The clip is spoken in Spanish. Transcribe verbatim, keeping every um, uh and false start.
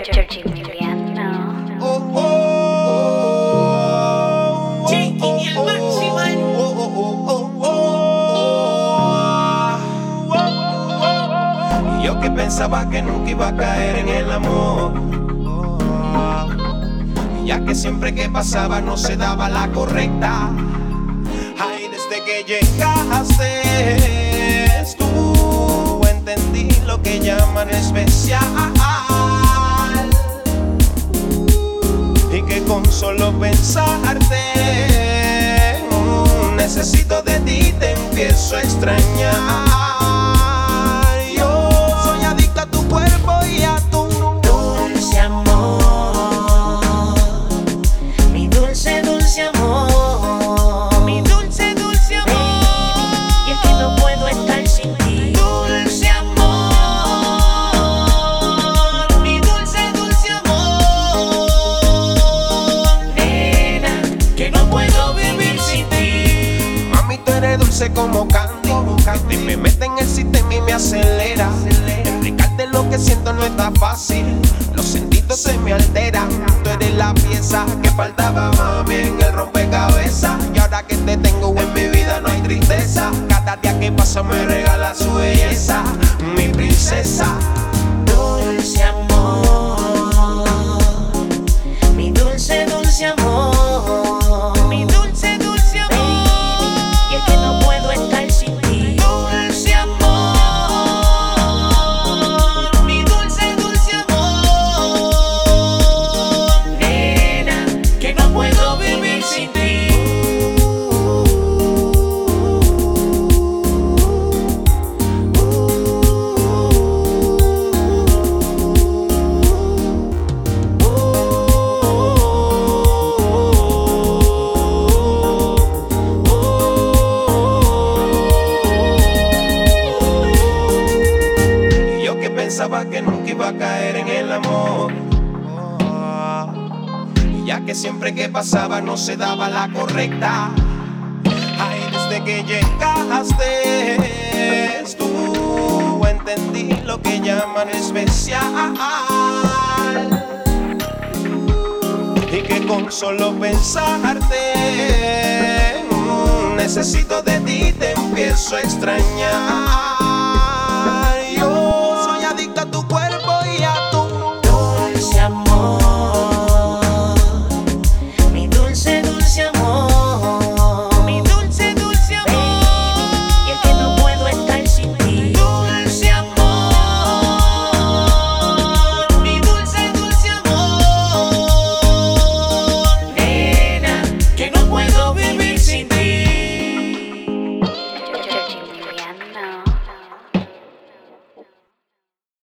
Georgie Emiliano. Oh, oh, oh, J y el Maximal. oh, oh, oh, oh, oh. Y yo que pensaba que nunca iba a caer en el amor, ya que siempre que pasaba no se daba la correcta. Ay, desde que llegaste tú entendí lo que llaman especial, y que con solo pensarte mm, necesito de ti, te empiezo a extrañar. Yo soy adicta a tu cuerpo y a tu Dulce amor, mi dulce, dulce amor, mi dulce, dulce amor. Baby, y es que no puedo estar sin ti. Dulce amor, mi dulce, dulce amor. Nena, que no puedo vivir sin ti. Mami, tú eres dulce como candy, y me mete en el sistema y me acelera. Explicarte lo que siento no está fácil, los sentidos se me alteran. Tú eres la pieza que faltaba, mami, en el rompecabezas. Y ahora que te tengo en mi vida no hay tristeza. Cada día que pasa me regala su belleza, mi princesa. Dulce amor, mi dulce, dulce amor, mi dulce, dulce amor. Baby, y es que no puedo estar sin ti. Dulce amor, mi dulce, dulce amor. Nena, que no puedo vivir sin ti. Y yo que pensaba que nunca iba a caer en el amor, y ya que siempre que pasaba no se daba la correcta. Ay, desde que llegaste tú entendí lo que llaman especial, y que con solo pensarte mm, necesito de ti, te empiezo a extrañar. Yo soy adicta a tu cuerpo y a tu Dulce amor, mi dulce, dulce amor, mi dulce, dulce amor. Baby, y es que no puedo estar sin ti. Dulce amor, mi dulce, dulce amor. Nena, que no puedo vivir sin ti.